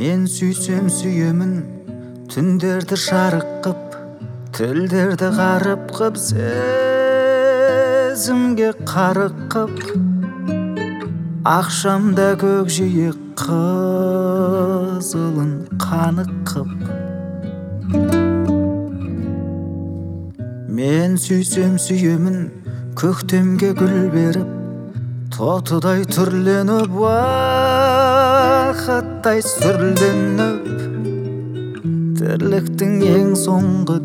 Мен сүйсем сүйемін, түндерді жарық қып, тілдерді қарып қып, сезімге қарық қып, ақшамда көкжиек қызылын қанық қып. Мен сүйсем сүйемін, көктемге гүл беріп, тотыдай түрленіп, уақыттай сүрленіп, тірліктің ең соңғы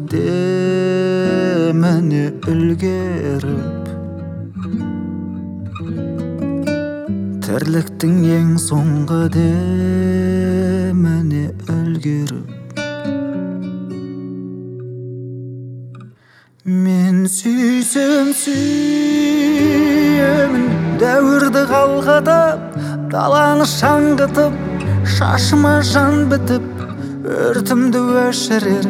деміне үлгеріп, тірліктің ең соңғы деміне үлгеріп. Мен сүйсем сүйемін, дәуірді қалғатып, даланы шаңғытып, шашыма жан бітіп, өртімді өшірер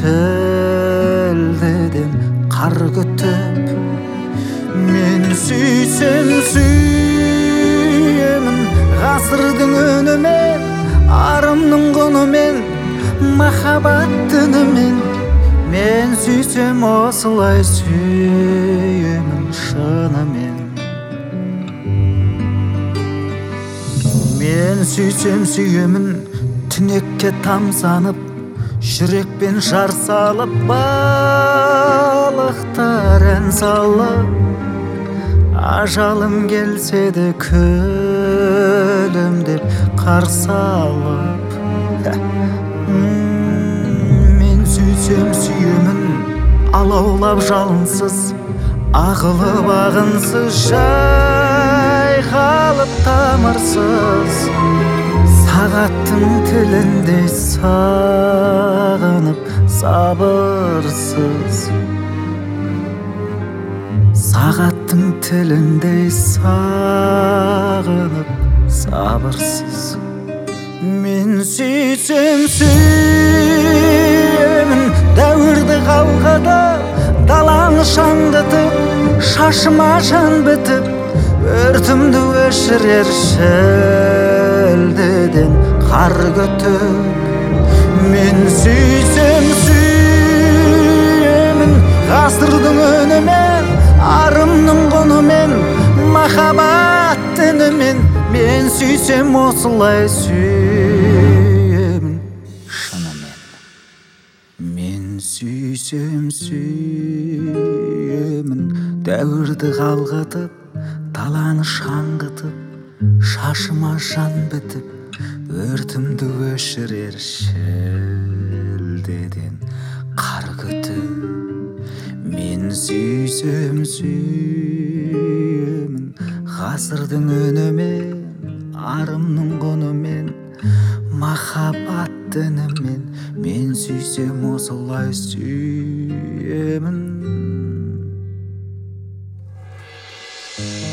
шілдеден қар күтіп. Мен сүйсем сүйемін, ғасырдың үнімен, арымның құнымен, махаббат түнімен. Мен сүйсем осылай сүйемін шынымен. Мен сүйсем сүйемін, түнекке тамсанып, жүрекпен жар салып, балықтар ән салып, ажалым келсе де күлімдеп қарсы алып. Мен сүйсем сүйемін, алаулап жалынсыз, ағылып ағынсыз, жайқалып тамырсыз, сағаттың тіліндей сағынып сабырсыз, сағаттың тіліндей сағынып сабырсыз. Мен сүйсем сүйемін, дәуірді қалғатып, даланы шаңғытып, шашыма жан бітіп, өртімді өшірер шілдеден қар күтіп. Мен сүйсем сүйемін, ғасырдың үнімен, арымның құнымен, махаббат түнімен. Мен сүйсем осылай сүйемін шынымен. Мен сүйсем сүйемін, дәуірді қалғатып, даланы шаңғытып, шашыма жан бітіп, өртімді өшірер шілдеден қар күтіп. Мен сүйсем сүйемін, ғасырдың үнімен, арымның құнымен, махаббат түнімен. Мен сүйсем осылай сүйемін.